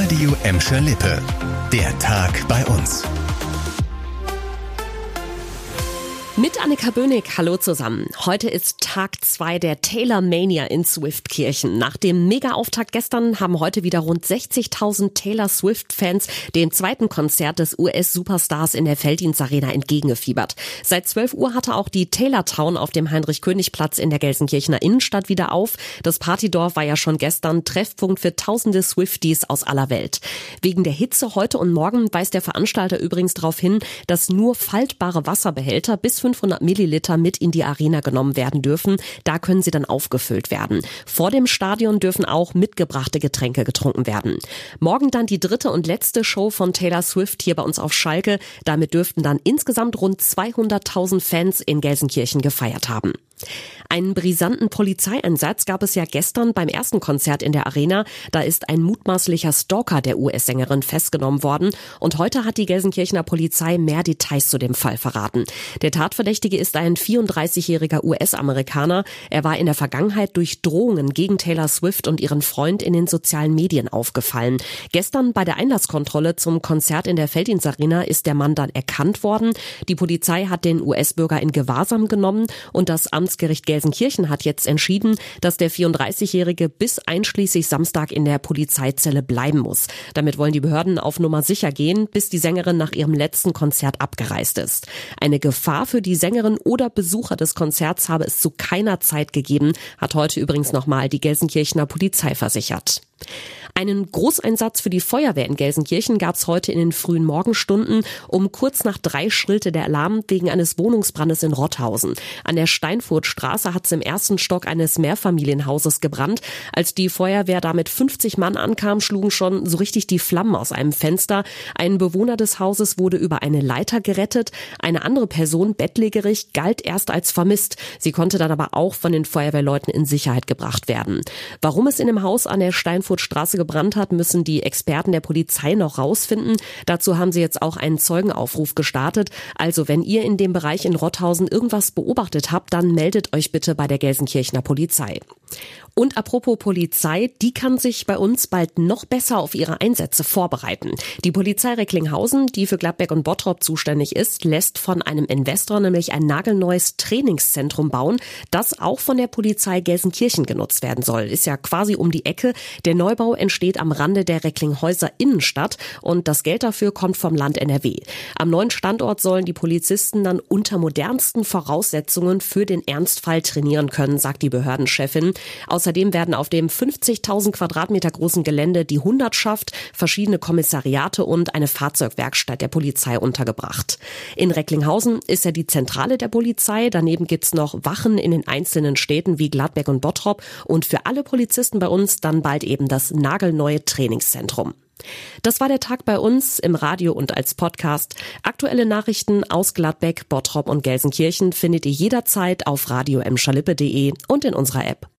Radio Emscher Lippe. Der Tag bei uns. Mit Annika Böhnig, hallo zusammen. Heute ist Tag 2 der Taylor Mania in Swiftkirchen. Nach dem Mega-Auftakt gestern haben heute wieder rund 60.000 Taylor Swift-Fans dem zweiten Konzert des US-Superstars in der Felddienst-Arena entgegengefiebert. Seit 12 Uhr hatte auch die Taylor Town auf dem Heinrich-König-Platz in der Gelsenkirchener Innenstadt wieder auf. Das Partydorf war ja schon gestern Treffpunkt für tausende Swifties aus aller Welt. Wegen der Hitze heute und morgen weist der Veranstalter übrigens darauf hin, dass nur faltbare Wasserbehälter bis 500 Milliliter mit in die Arena genommen werden dürfen. Da können sie dann aufgefüllt werden. Vor dem Stadion dürfen auch mitgebrachte Getränke getrunken werden. Morgen dann die dritte und letzte Show von Taylor Swift hier bei uns auf Schalke. Damit dürften dann insgesamt rund 200.000 Fans in Gelsenkirchen gefeiert haben. Einen brisanten Polizeieinsatz gab es ja gestern beim ersten Konzert in der Arena. Da ist ein mutmaßlicher Stalker der US-Sängerin festgenommen worden. Und heute hat die Gelsenkirchener Polizei mehr Details zu dem Fall verraten. Der Tatverdächtige ist ein 34-jähriger US-Amerikaner. Er war in der Vergangenheit durch Drohungen gegen Taylor Swift und ihren Freund in den sozialen Medien aufgefallen. Gestern bei der Einlasskontrolle zum Konzert in der Felddienst-Arena ist der Mann dann erkannt worden. Die Polizei hat den US-Bürger in Gewahrsam genommen und das Amtsgericht Gelsenkirchen hat jetzt entschieden, dass der 34-Jährige bis einschließlich Samstag in der Polizeizelle bleiben muss. Damit wollen die Behörden auf Nummer sicher gehen, bis die Sängerin nach ihrem letzten Konzert abgereist ist. Eine Gefahr für die Sängerin oder Besucher des Konzerts habe es zu keiner Zeit gegeben, hat heute übrigens nochmal die Gelsenkirchener Polizei versichert. Einen Großeinsatz für die Feuerwehr in Gelsenkirchen gab es heute in den frühen Morgenstunden. Um kurz nach 3 schrillte der Alarm wegen eines Wohnungsbrandes in Rotthausen. An der Steinfurtstraße hat es im ersten Stock eines Mehrfamilienhauses gebrannt. Als die Feuerwehr da mit 50 Mann ankam, schlugen schon so richtig die Flammen aus einem Fenster. Ein Bewohner des Hauses wurde über eine Leiter gerettet. Eine andere Person, bettlägerig, galt erst als vermisst. Sie konnte dann aber auch von den Feuerwehrleuten in Sicherheit gebracht werden. Warum es in dem Haus an der Steinfurtstraße gebrannt hat, müssen die Experten der Polizei noch rausfinden. Dazu haben sie jetzt auch einen Zeugenaufruf gestartet. Also wenn ihr in dem Bereich in Rotthausen irgendwas beobachtet habt, dann meldet euch bitte bei der Gelsenkirchener Polizei. Und apropos Polizei, die kann sich bei uns bald noch besser auf ihre Einsätze vorbereiten. Die Polizei Recklinghausen, die für Gladbeck und Bottrop zuständig ist, lässt von einem Investor nämlich ein nagelneues Trainingszentrum bauen, das auch von der Polizei Gelsenkirchen genutzt werden soll. Ist ja quasi um die Ecke. Der Neubau entsteht am Rande der Recklinghäuser Innenstadt und das Geld dafür kommt vom Land NRW. Am neuen Standort sollen die Polizisten dann unter modernsten Voraussetzungen für den Ernstfall trainieren können, sagt die Behördenchefin. Außerdem werden auf dem 50.000 Quadratmeter großen Gelände die Hundertschaft, verschiedene Kommissariate und eine Fahrzeugwerkstatt der Polizei untergebracht. In Recklinghausen ist ja die Zentrale der Polizei. Daneben gibt's noch Wachen in den einzelnen Städten wie Gladbeck und Bottrop. Und für alle Polizisten bei uns dann bald eben das nagelneue Trainingszentrum. Das war der Tag bei uns im Radio und als Podcast. Aktuelle Nachrichten aus Gladbeck, Bottrop und Gelsenkirchen findet ihr jederzeit auf radioemscherlippe.de und in unserer App.